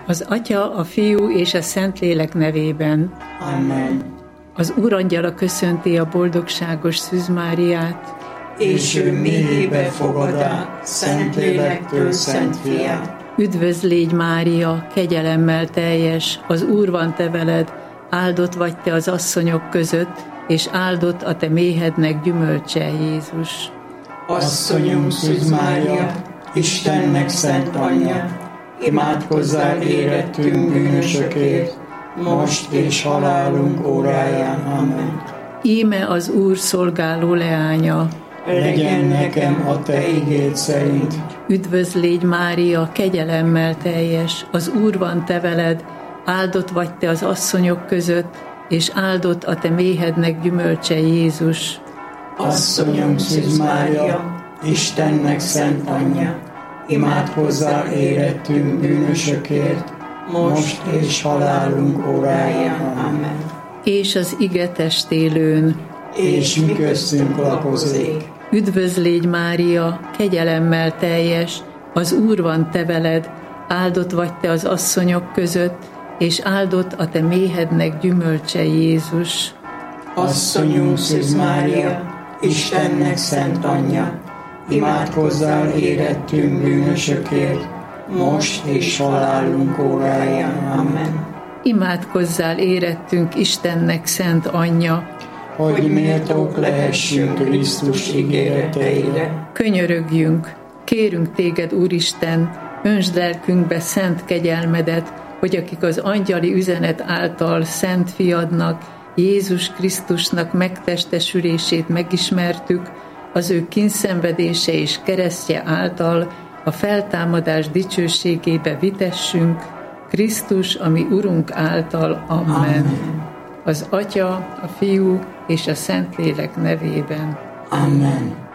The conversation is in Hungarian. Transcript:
Az Atya, a Fiú és a Szentlélek nevében. Amen. Az Úrangyala köszönti a boldogságos Szűz Máriát, és ő méhébe fogadá Szentlélektől Szent Fiát. Üdvözl légy, Mária, kegyelemmel teljes, az Úr van te veled, áldott vagy te az asszonyok között, és áldott a te méhednek gyümölcse, Jézus. Asszonyunk Szűz Mária, Istennek szent anyja, imádkozzál érettünk bűnösökért, most és halálunk óráján. Amen. Íme az Úr szolgáló leánya, legyen nekem a te igéd szerint. Üdvözl légy, Mária, kegyelemmel teljes, az Úr van te veled, áldott vagy te az asszonyok között, és áldott a te méhednek gyümölcse, Jézus. Asszonyunk Szűz Mária, Istennek szent anyja, imádkozzál érettünk bűnösökért, most és halálunk óráján. Amen. És az ige testélőn, és mi köztünk lakozik. Üdvözl légy, Mária, kegyelemmel teljes, az Úr van te veled, áldott vagy te az asszonyok között, és áldott a te méhednek gyümölcse, Jézus. Asszonyunk Szűz Mária, Istennek szent anyja, imádkozzál érettünk bűnösökért, most és halálunk óráján. Amen. Imádkozzál érettünk Istennek szent anyja, hogy méltók lehessünk Krisztus ígéreteire. Könyörögjünk, kérünk téged, Úristen, öntsd lelkünkbe szent kegyelmedet, hogy akik az angyali üzenet által szent fiadnak, Jézus Krisztusnak megtestesülését megismertük, az ő kínszenvedése és keresztje által a feltámadás dicsőségébe vitessünk, Krisztus, ami Urunk által. Amen. Amen. Az Atya, a Fiú és a Szentlélek nevében. Amen.